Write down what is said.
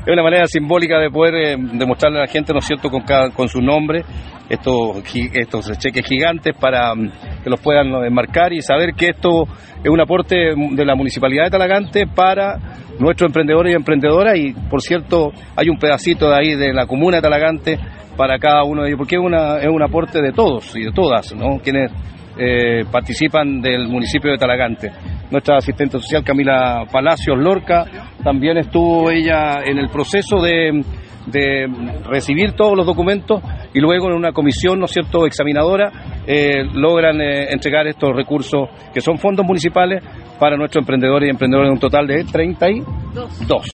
es una manera simbólica de poder demostrarle a la gente, ¿no es cierto?, con su nombre, estos cheques gigantes para que los puedan enmarcar y saber que esto es un aporte de la Municipalidad de Talagante para nuestros emprendedores y emprendedoras, y por cierto hay un pedacito de ahí de la comuna de Talagante para cada uno de ellos, porque es un aporte de todos y de todas, ¿no?, quienes participan del municipio de Talagante. Nuestra asistente social Camila Palacios Lorca también estuvo ella en el proceso de recibir todos los documentos, y luego en una comisión, ¿no es cierto?, examinadora, logran entregar estos recursos que son fondos municipales para nuestros emprendedores y emprendedoras, en un total de 32.